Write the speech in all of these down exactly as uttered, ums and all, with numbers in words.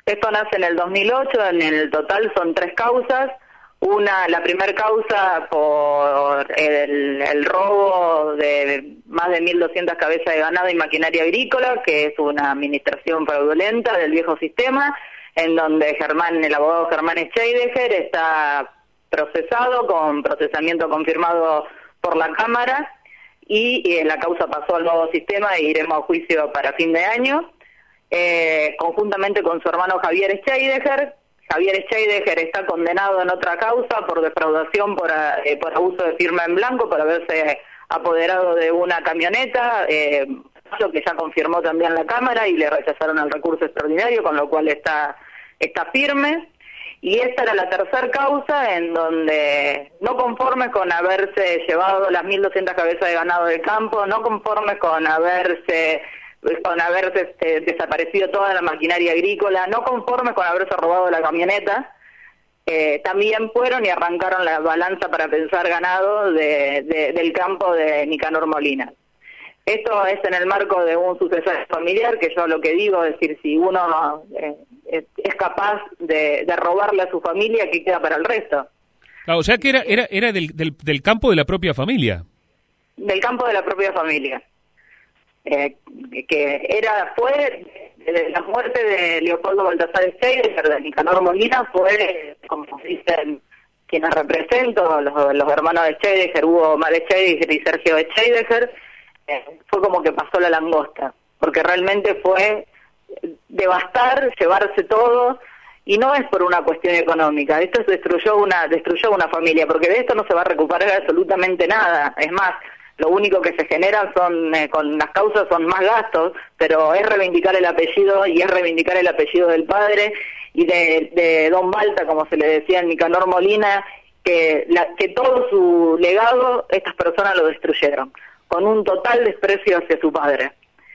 Esto nace en el dos mil ocho, en el total son tres causas. Una, la primera causa por el, el robo de más de mil doscientas cabezas de ganado y maquinaria agrícola, que es una administración fraudulenta del viejo sistema, en donde Germán, el abogado Germán Scheidegger está procesado con procesamiento confirmado por la Cámara y, y la causa pasó al nuevo sistema e iremos a juicio para fin de año, eh, conjuntamente con su hermano Javier Scheidegger. Javier Scheidegger está condenado en otra causa por defraudación por, eh, por abuso de firma en blanco, por haberse apoderado de una camioneta, eh, lo que ya confirmó también la Cámara y le rechazaron el recurso extraordinario, con lo cual está, está firme. Y esta era la tercera causa en donde, no conformes con haberse llevado las mil doscientas cabezas de ganado del campo, no conformes con haberse... con haberse este, desaparecido toda la maquinaria agrícola, no conformes con haberse robado la camioneta, eh, también fueron y arrancaron la balanza para pensar ganado de, de, del campo de Nicanor Molina. Esto es en el marco de un sucesorio familiar, que yo lo que digo es decir, si uno eh, es capaz de, de robarle a su familia, ¿qué queda para el resto? Claro, o sea que era, era, era del, del, del campo de la propia familia. Del campo de la propia familia. Eh, que era fue de la muerte de Leopoldo Baltasar Scheidegger, de Nicanor Molina, fue, como dicen quienes represento, los, los hermanos de Scheidegger, Hugo Omar Scheidegger y Sergio Scheidegger, eh, fue como que pasó la langosta, porque realmente fue devastar, llevarse todo, y no es por una cuestión económica, esto destruyó una, destruyó una familia, porque de esto no se va a recuperar absolutamente nada, es más, lo único que se genera son, eh, con las causas son más gastos, pero es reivindicar el apellido y es reivindicar el apellido del padre y de, de Don Balta, como se le decía en Nicanor Molina, que, la, que todo su legado estas personas lo destruyeron, con un total desprecio hacia su padre.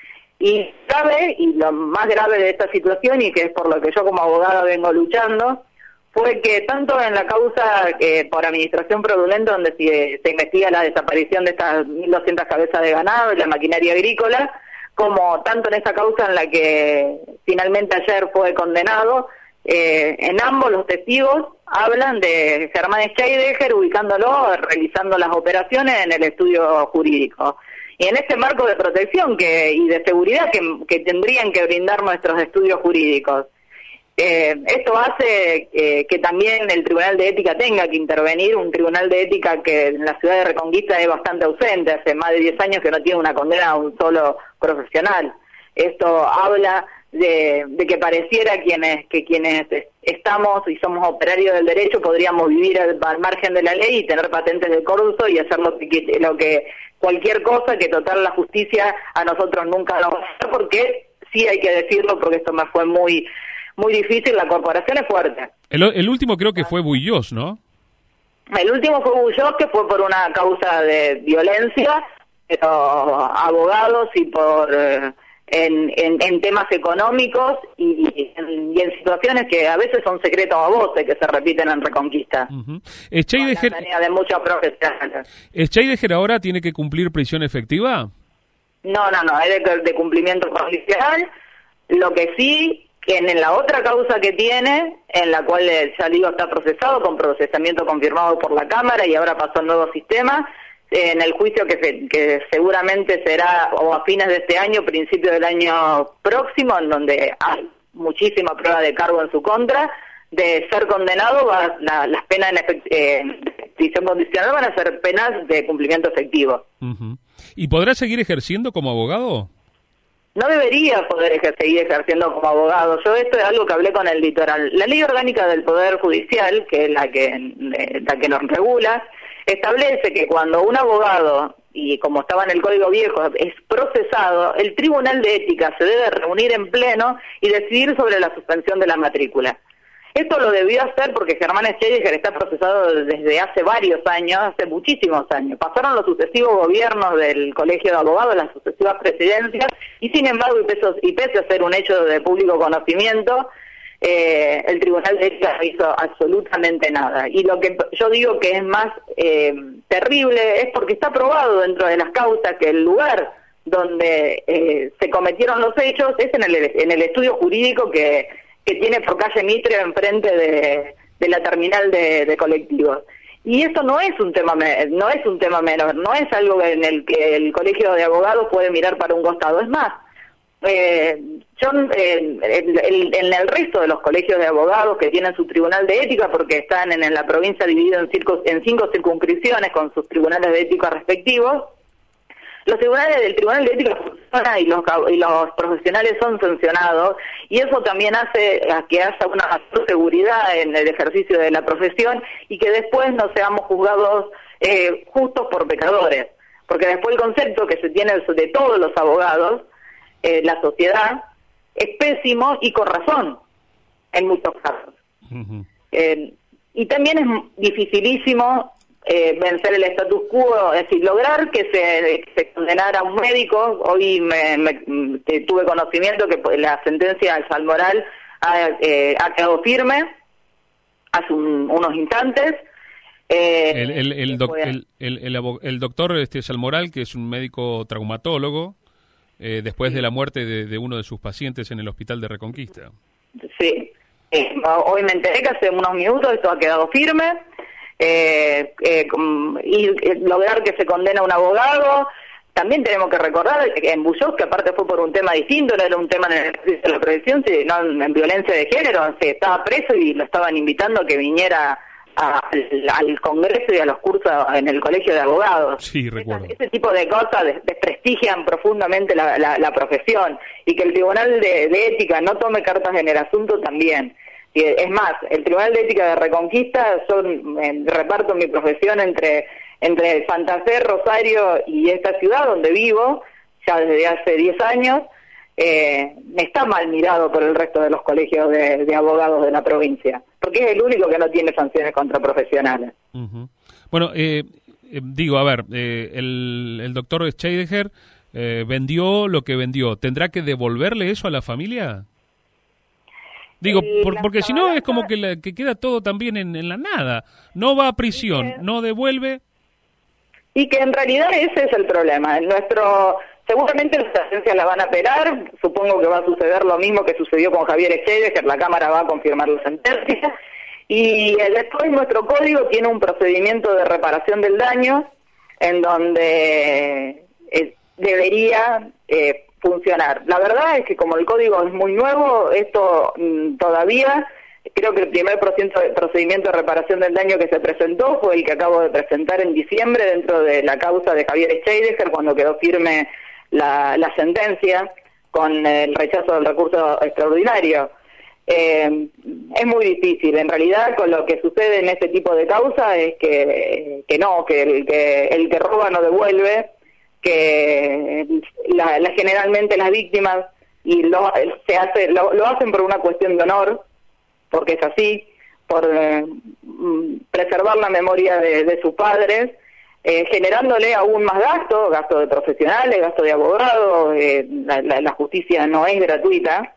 Y grave, y lo más grave de esta situación, y que es por lo que yo como abogada vengo luchando, fue que tanto en la causa eh, por administración fraudulenta, donde se, se investiga la desaparición de estas mil doscientas cabezas de ganado y la maquinaria agrícola, como tanto en esa causa en la que finalmente ayer fue condenado, eh, en ambos los testigos hablan de Germán Scheidegger ubicándolo, realizando las operaciones en el estudio jurídico. Y en este marco de protección que y de seguridad que, que tendrían que brindar nuestros estudios jurídicos. Eh, esto hace eh, que también el Tribunal de Ética tenga que intervenir, un Tribunal de Ética que en la ciudad de Reconquista es bastante ausente, hace más de diez años que no tiene una condena a un solo profesional. Esto habla de, de que pareciera quienes que quienes estamos y somos operarios del derecho podríamos vivir al, al margen de la ley y tener patentes de corso y hacer lo que, lo que cualquier cosa que total la justicia a nosotros nunca nos va a hacer, porque sí hay que decirlo, porque esto me fue muy... muy difícil, la corporación es fuerte. El, el último creo que fue Bullós, ¿no? El último fue Bullós, que fue por una causa de violencia, pero abogados y por eh, en, en, en temas económicos y, y, en, y en situaciones que a veces son secretos a voces que se repiten en Reconquista. Uh-huh. Scheidegger, de muchos profesionales. ¿Scheidegger ahora tiene que cumplir prisión efectiva? No, no, no, es de, de cumplimiento condicional. Lo que sí... que en la otra causa que tiene, en la cual ya digo está procesado, con procesamiento confirmado por la Cámara y ahora pasó al nuevo sistema, en el juicio que, se, que seguramente será o a fines de este año, principio del año próximo, en donde hay muchísima prueba de cargo en su contra, de ser condenado, va, la, las penas en efect, eh, prisión condicional van a ser penas de cumplimiento efectivo. Uh-huh. ¿Y podrá seguir ejerciendo como abogado? No debería poder ejer- seguir ejerciendo como abogado. Yo esto es algo que hablé con el litoral. La ley orgánica del Poder Judicial, que es la que, eh, la que nos regula, establece que cuando un abogado, y como estaba en el Código Viejo, es procesado, el Tribunal de Ética se debe reunir en pleno y decidir sobre la suspensión de la matrícula. Esto lo debió hacer porque Germán Scheidegger está procesado desde hace varios años, hace muchísimos años. Pasaron los sucesivos gobiernos del Colegio de Abogados, las sucesivas presidencias, y sin embargo, y pese, y pese a ser un hecho de público conocimiento, eh, el Tribunal de Ética no hizo absolutamente nada. Y lo que yo digo que es más eh, terrible es porque está probado dentro de las causas que el lugar donde eh, se cometieron los hechos es en el, en el estudio jurídico que que tiene por calle Mitre enfrente de, de la terminal de, de colectivos. Y eso no es un tema no es un tema menor, no es algo en el que el colegio de abogados puede mirar para un costado. Es más, eh, yo, eh, el, el, en el resto de los colegios de abogados que tienen su tribunal de ética, porque están en, en la provincia dividido en, circos, en cinco circunscripciones con sus tribunales de ética respectivos, los tribunales del tribunal de ética funcionan y los, y los profesionales son sancionados, y eso también hace a que haya una mayor seguridad en el ejercicio de la profesión y que después no seamos juzgados eh, justos por pecadores, porque después el concepto que se tiene de todos los abogados, eh, la sociedad, es pésimo y con razón en muchos casos. Uh-huh. eh, y también es dificilísimo Eh, vencer el status quo, es decir, lograr que se, que se condenara a un médico. Hoy me, me, me tuve conocimiento que la sentencia del Salmoral ha, eh, ha quedado firme hace un, unos instantes. Eh, el, el, el, doc, el, el, el, el doctor este Salmoral, que es un médico traumatólogo, eh, después de la muerte de, de uno de sus pacientes en el hospital de Reconquista. Sí, eh, hoy me enteré que hace unos minutos esto ha quedado firme. Eh, eh, y eh, lograr que se condene a un abogado. También tenemos que recordar que en Bullós, que aparte fue por un tema distinto, no era un tema en el ejercicio de la profesión, sino en violencia de género, se estaba preso y lo estaban invitando a que viniera a, al, al Congreso y a los cursos en el Colegio de Abogados. Sí, recuerdo. Ese, ese tipo de cosas des, desprestigian profundamente la, la, la profesión, y que el Tribunal de, de Ética no tome cartas en el asunto también. Es más, el Tribunal de Ética de Reconquista, yo eh, reparto mi profesión entre entre Santa Fe, Rosario y esta ciudad donde vivo, ya desde hace diez años, eh, está mal mirado por el resto de los colegios de, de abogados de la provincia, porque es el único que no tiene sanciones contra profesionales. Uh-huh. Bueno, eh, eh, digo, a ver, eh, el, el doctor Scheidegger eh, vendió lo que vendió, ¿tendrá que devolverle eso a la familia? Digo, por, porque si no es como que, la, que queda todo también en, en la nada. No va a prisión, no devuelve. Y que en realidad ese es el problema. Nuestro Seguramente las sentencias la van a apelar. Supongo que va a suceder lo mismo que sucedió con Javier Scheidegger, la Cámara va a confirmar la sentencia. Y después nuestro código tiene un procedimiento de reparación del daño en donde eh, debería... Eh, funcionar. La verdad es que como el código es muy nuevo, esto mmm, todavía, creo que el primer procedimiento de reparación del daño que se presentó fue el que acabo de presentar en diciembre dentro de la causa de Javier Scheidegger, cuando quedó firme la, la sentencia con el rechazo del recurso extraordinario. Eh, es muy difícil, en realidad, con lo que sucede en este tipo de causa es que, que no, que el que, el que roba no devuelve, que la, la, generalmente las víctimas y lo, se hace lo, lo hacen por una cuestión de honor, porque es así, por eh, preservar la memoria de, de sus padres, eh, generándole aún más gasto, gasto de profesionales, gasto de abogados, eh, la, la, la justicia no es gratuita,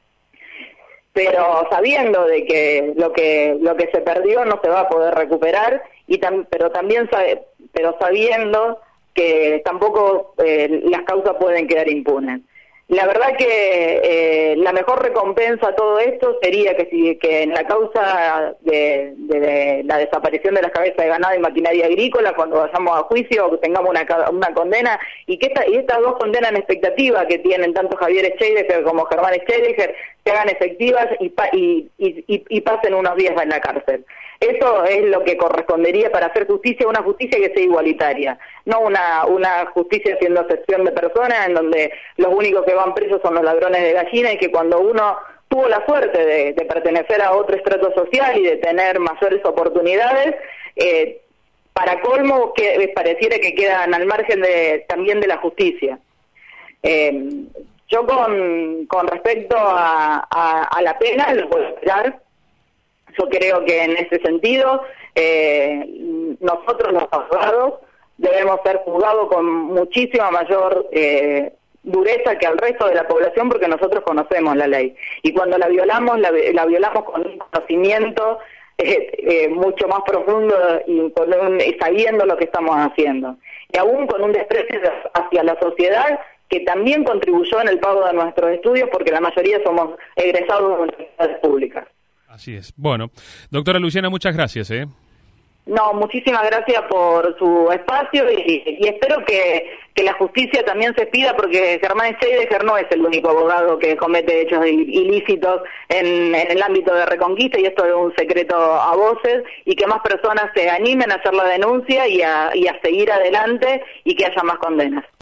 pero sabiendo de que lo que lo que se perdió no se va a poder recuperar, y tam, pero también sabe, pero sabiendo que tampoco eh, las causas pueden quedar impunes. La verdad que eh, la mejor recompensa a todo esto sería que si que en la causa de, de, de la desaparición de las cabezas de ganado y maquinaria agrícola, cuando vayamos a juicio, tengamos una, una condena, y que esta, y estas dos condenas en expectativa que tienen tanto Javier Scheidegger como Germán Scheidegger se hagan efectivas y, pa, y, y, y, y pasen unos días en la cárcel. Eso es lo que correspondería para hacer justicia, una justicia que sea igualitaria, no una una justicia haciendo excepción de personas en donde los únicos que van presos son los ladrones de gallina, y que cuando uno tuvo la suerte de, de pertenecer a otro estrato social y de tener mayores oportunidades, eh, para colmo que pareciera que quedan al margen de también de la justicia. Eh, yo con, con respecto a, a, a la pena, lo puedo esperar. Yo creo que en ese sentido eh, nosotros los abogados debemos ser juzgados con muchísima mayor eh, dureza que al resto de la población, porque nosotros conocemos la ley, y cuando la violamos la, la violamos con un conocimiento eh, eh, mucho más profundo y, con un, y sabiendo lo que estamos haciendo, y aún con un desprecio hacia la sociedad que también contribuyó en el pago de nuestros estudios, porque la mayoría somos egresados de universidades públicas. Así es. Bueno, doctora Luciana, muchas gracias, ¿eh? No, muchísimas gracias por su espacio y, y espero que, que la justicia también se pida, porque Germán Scheidegger no es el único abogado que comete hechos ilícitos en, en el ámbito de Reconquista, y esto es un secreto a voces, y que más personas se animen a hacer la denuncia y a, y a seguir adelante y que haya más condenas.